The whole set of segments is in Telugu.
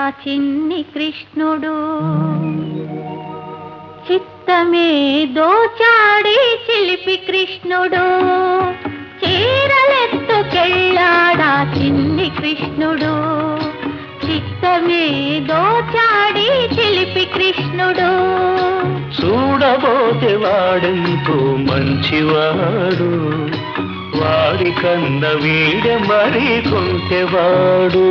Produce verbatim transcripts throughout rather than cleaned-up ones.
చిన్ని కృష్ణుడు చిత్తమే దోచాడి చిలిపి కృష్ణుడు చీరలెత్తుకెళ్ళాడా చిన్ని కృష్ణుడు చిత్తమే దోచాడి చిలిపి కృష్ణుడు చూడబోతే వాడెంతో మంచివాడు వాడి కన్న వీడ మరి కొంటెవాడు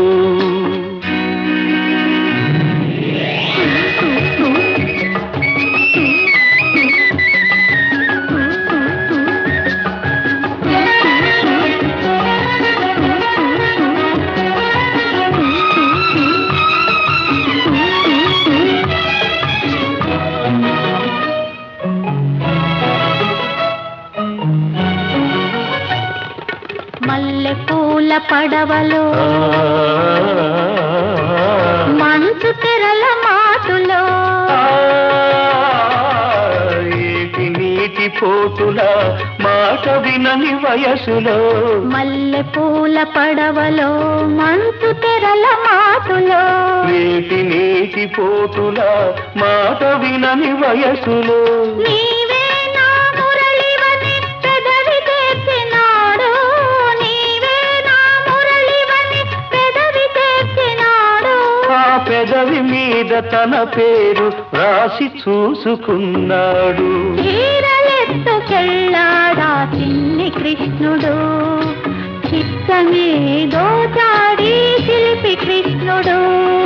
మల్లె పూల పడవలో మంచు తెరల మాటులో ఏటి నీటి పోటుల మాట వినని వయసులో మల్లె పూల పడవలో మంచు తెరల మాటులో ఏటి నీటి పోటుల మాట వినని వయసులో నీవే నా మురళివని పెదవి తెచ్చినాడు నీవే నా మురళివని పెదవి తెచ్చినాడు ఆ పెదవి మీద తన పేరు రాసి చూసుకున్నాడు చీరలెత్తుకెళ్ళాడా చిన్ని కృష్ణుడు చిత్తమే దోచాడి చిలిపి కృష్ణుడు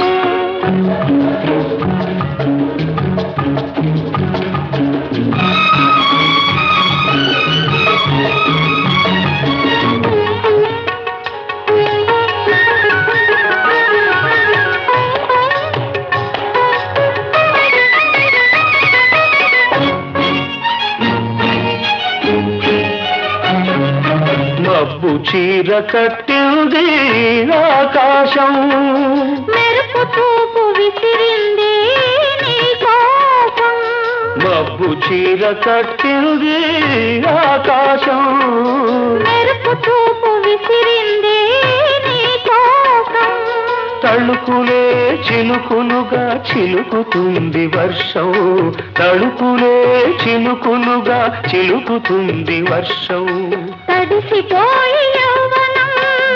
మబ్బు చీర కట్టింది ఆకాశం మెరుపు చూపు విసిరింది నీ కోసం మబ్బు చీర కట్టింది ఆకాశం మెరుపు చూపు విసిరింది నీ కోసం తళుకులే చినుకులుగా చిలుకుతుంది వర్షం తళుకులే చినుకులుగా చిలుకుతుంది వర్షం తడిసిపోయి యౌవనం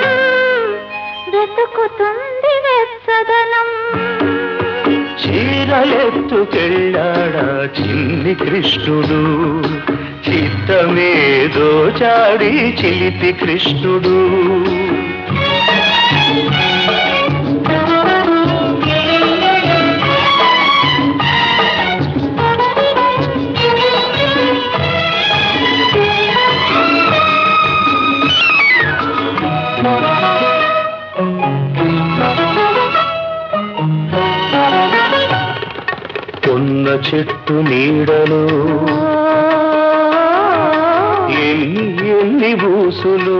వెతుకుతుంది వెచ్చదనం చీరలెత్తుకెళ్ళాడా చిన్ని కృష్ణుడు చిత్తమే దోచాడి చిలిపి కృష్ణుడు కొన్న చెట్టు నీడలో ఎన్ని ఎన్ని బూసులు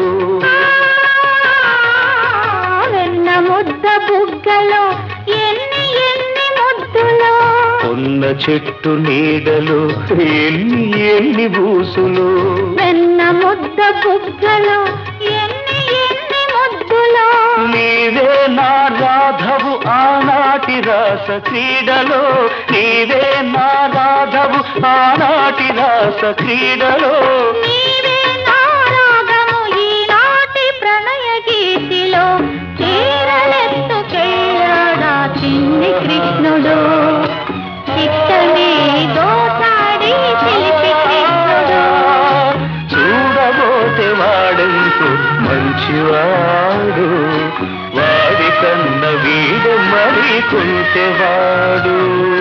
వెన్న ముద్ద బుగ్గలో ఎన్ని ఎన్ని ముద్దులో కొన్న చెట్టు నీడలో ఎన్ని ఎన్ని బూసులు వెన్న ముద్ద బుగ్గలో ఎన్ని ఎన్ని ముద్దులో నీవే నా రాధవు ఆనాటి రాస క్రీడలో నీవే నా రాధవు ఆనాటి రాస క్రీడలో నీవే నా రాగము ఈనాటి ప్రణయ గీతిలో చీరలెత్తుకెళ్ళాడా చిన్ని కృష్ణుడు చిత్తమే దోచాడి చిలిపి కృష్ణుడు చూడబోతే వాడెంతో మంచివాడు వాడి కన్న వీడు మరి కొంటెవాడు